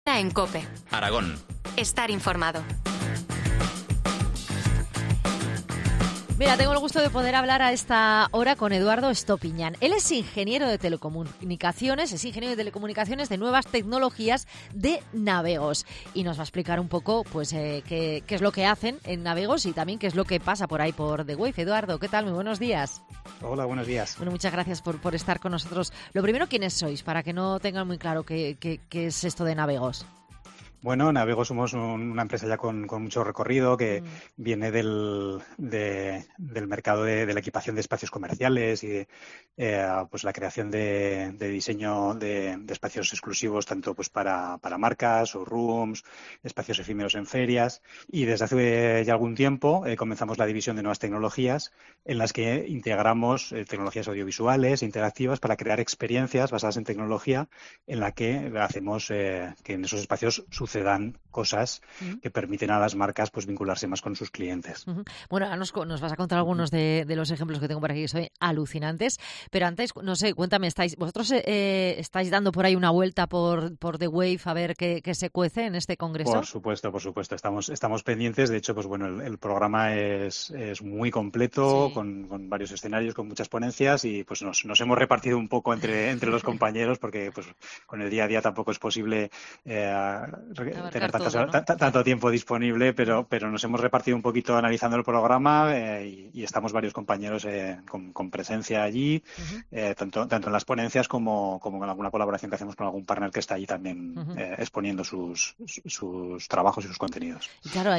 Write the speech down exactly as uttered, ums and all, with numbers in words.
En COPE. Aragón. Estar informado. Mira, tengo el gusto de poder hablar a esta hora con Eduardo Estopiñán. Él es ingeniero de telecomunicaciones, es ingeniero de telecomunicaciones de nuevas tecnologías de Navegos. Y nos va a explicar un poco pues eh, qué, qué es lo que hacen en Navegos y también qué es lo que pasa por ahí por The Wave. Eduardo, ¿qué tal? Muy buenos días. Hola, buenos días. Bueno, muchas gracias por, por estar con nosotros. Lo primero, ¿quiénes sois? Para que no tengan muy claro qué, qué, qué es esto de Navegos. Bueno, Navegos somos un, una empresa ya con, con mucho recorrido que Mm. viene del, de, del mercado de, de la equipación de espacios comerciales y de, eh, pues la creación de, de diseño de, de espacios exclusivos tanto pues para, para marcas o rooms, espacios efímeros en ferias. Y desde hace ya algún tiempo eh, comenzamos la división de nuevas tecnologías en las que integramos eh, tecnologías audiovisuales, interactivas para crear experiencias basadas en tecnología en la que hacemos eh, que en esos espacios sucedan dan cosas Uh-huh. que permiten a las marcas pues vincularse más con sus clientes. Uh-huh. Bueno, ahora nos, nos vas a contar algunos de, de los ejemplos que tengo por aquí que son alucinantes, pero antes, no sé, cuéntame, ¿estáis vosotros eh, estáis dando por ahí una vuelta por, por The Wave a ver qué, qué se cuece en este congreso? Por supuesto, por supuesto, estamos estamos pendientes. De hecho, pues bueno, el, el programa es, es muy completo, Sí. con, con varios escenarios, con muchas ponencias y pues nos, nos hemos repartido un poco entre, entre los compañeros porque pues con el día a día tampoco es posible eh, tener tantas, todo, ¿no? t- tanto tiempo disponible, pero, pero nos hemos repartido un poquito analizando el programa eh, y, y estamos varios compañeros eh, con, con presencia allí, Uh-huh. eh, tanto, tanto en las ponencias como, como con alguna colaboración que hacemos con algún partner que está allí también Uh-huh. eh, exponiendo sus, sus trabajos y sus contenidos. Y claro,